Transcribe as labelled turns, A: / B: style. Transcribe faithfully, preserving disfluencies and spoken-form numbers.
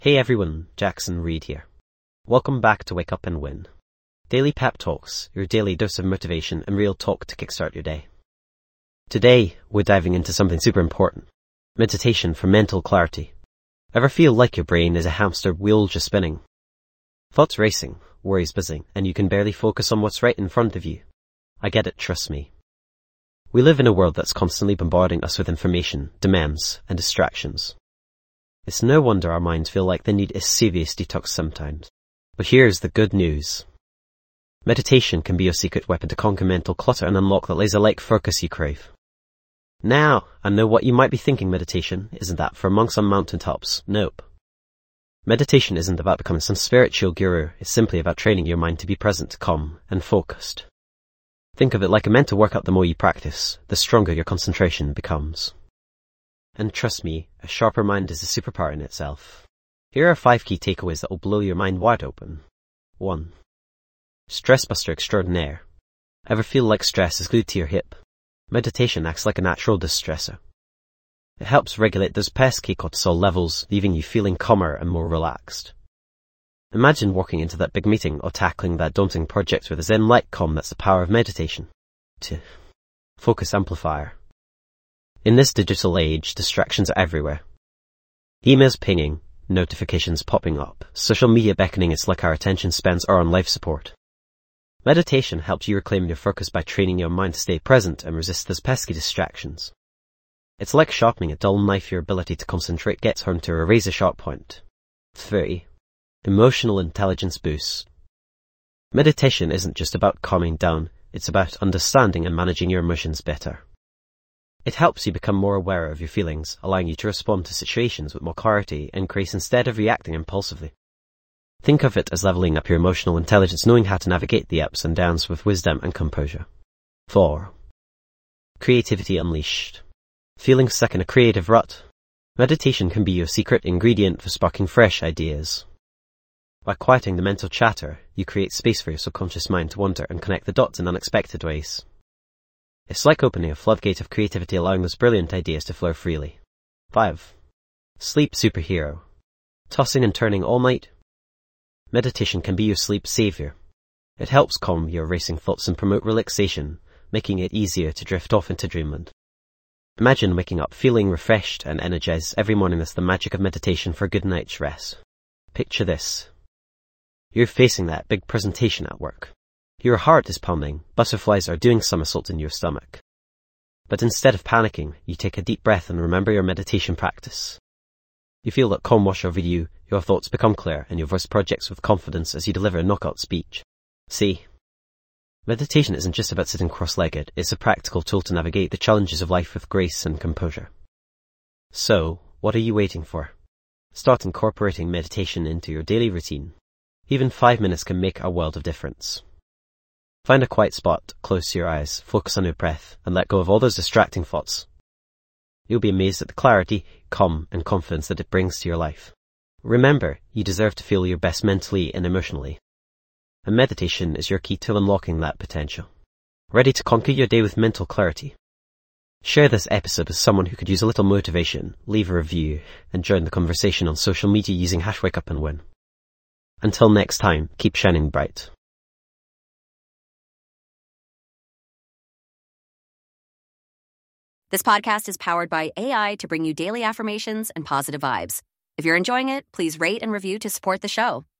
A: Hey everyone, Jackson Reed here. Welcome back to Wake Up and Win. Daily Pep Talks, your daily dose of motivation and real talk to kickstart your day. Today, we're diving into something super important. Meditation for mental clarity. Ever feel like your brain is a hamster wheel just spinning? Thoughts racing, worries buzzing, and you can barely focus on what's right in front of you. I get it, trust me. We live in a world that's constantly bombarding us with information, demands, and distractions. It's no wonder our minds feel like they need a serious detox sometimes. But here's the good news. Meditation can be your secret weapon to conquer mental clutter and unlock that laser-like focus you crave. Now, I know what you might be thinking. Meditation isn't that for monks on mountaintops. Nope. Meditation isn't about becoming some spiritual guru. It's simply about training your mind to be present, calm, and focused. Think of it like a mental workout. The more you practice, the stronger your concentration becomes. And trust me, a sharper mind is a superpower in itself. Here are five key takeaways that will blow your mind wide open. one. Stress buster extraordinaire. Ever feel like stress is glued to your hip? Meditation acts like a natural distressor. It helps regulate those pesky cortisol levels, leaving you feeling calmer and more relaxed. Imagine walking into that big meeting or tackling that daunting project with a zen-like calm. That's the power of meditation. two. Focus amplifier. In this digital age, distractions are everywhere. Emails pinging, notifications popping up, social media beckoning. It's like our attention spans are on life support. Meditation helps you reclaim your focus by training your mind to stay present and resist those pesky distractions. It's like sharpening a dull knife. Your ability to concentrate gets honed to a razor-sharp point. three. Emotional intelligence boost. Meditation isn't just about calming down, it's about understanding and managing your emotions better. It helps you become more aware of your feelings, allowing you to respond to situations with more clarity and grace instead of reacting impulsively. Think of it as leveling up your emotional intelligence, knowing how to navigate the ups and downs with wisdom and composure. four. Creativity unleashed. Feeling stuck in a creative rut? Meditation can be your secret ingredient for sparking fresh ideas. By quieting the mental chatter, you create space for your subconscious mind to wander and connect the dots in unexpected ways. It's like opening a floodgate of creativity, allowing those brilliant ideas to flow freely. five. Sleep superhero. Tossing and turning all night? Meditation can be your sleep savior. It helps calm your racing thoughts and promote relaxation, making it easier to drift off into dreamland. Imagine waking up feeling refreshed and energized every morning. That's the magic of meditation for a good night's rest. Picture this. You're facing that big presentation at work. Your heart is pounding, butterflies are doing somersaults in your stomach. But instead of panicking, you take a deep breath and remember your meditation practice. You feel that calm wash over you, your thoughts become clear, and your voice projects with confidence as you deliver a knockout speech. See? Meditation isn't just about sitting cross-legged, it's a practical tool to navigate the challenges of life with grace and composure. So, what are you waiting for? Start incorporating meditation into your daily routine. Even five minutes can make a world of difference. Find a quiet spot, close your eyes, focus on your breath, and let go of all those distracting thoughts. You'll be amazed at the clarity, calm, and confidence that it brings to your life. Remember, you deserve to feel your best mentally and emotionally. And meditation is your key to unlocking that potential. Ready to conquer your day with mental clarity? Share this episode with someone who could use a little motivation, leave a review, and join the conversation on social media using hashtag Wake Up and Win. Until next time, keep shining bright.
B: This podcast is powered by A I to bring you daily affirmations and positive vibes. If you're enjoying it, please rate and review to support the show.